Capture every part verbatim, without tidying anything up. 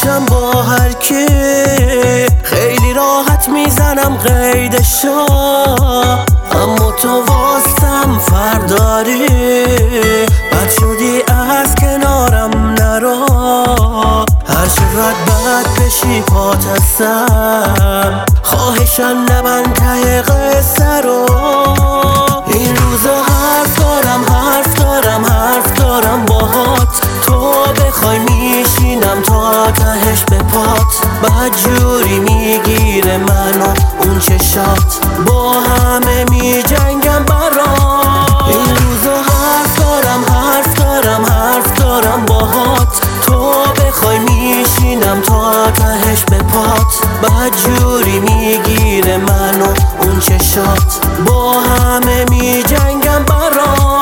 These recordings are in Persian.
میشم با هر کی، خیلی راحت میزنم قیدشو، اما تو واسم فرداری، بد شدی از کنارم نرو، هر چقدر بد بشی پات هستم، خواهشم نبند ته قصه رو. این روزا حرف دارم حرف دارم حرف دارم باهات، تو بخوای میشینم تا تهش به پات، بدجوری میگیره منو اون چشات، با همه میجنگم برات. این روزا حرف دارم حرف دارم حرف دارم باهات، تو بخوای میشینم تا تهش به پات، بدجوری میگیره منو اون چشات، با همه میجنگم برات.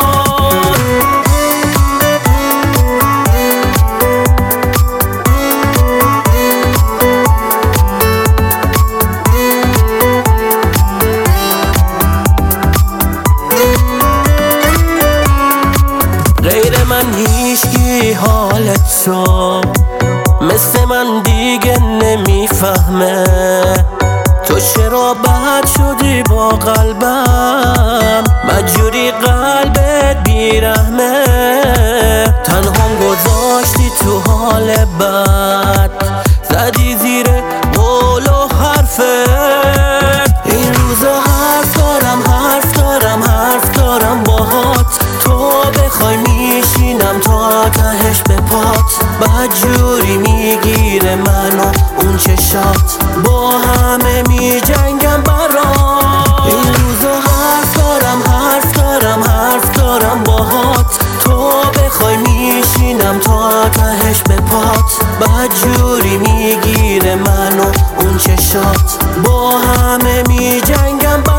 غیر من هیچکی حالتو مثل من دیگه نمیفهمه، تو چرا بد شدی با قلبم، مجبوری قلبت بیرحمه، تنهام گذاشتی تو حال بد، زدی زیر قول و حرفت. این روزا حرف دارم حرف دارم حرف دارم باهات، تو بخوای میشینم تا تهش به پات، بدجوری میگیره منو اون چشات، با همه میجنگم برات. این روزا حرف دارم حرف دارم حرف دارم باهات، تو بخوای میشینم تا تهش به پات، بدجوری میگیره منو اون چشات، با همه میجنگم برات.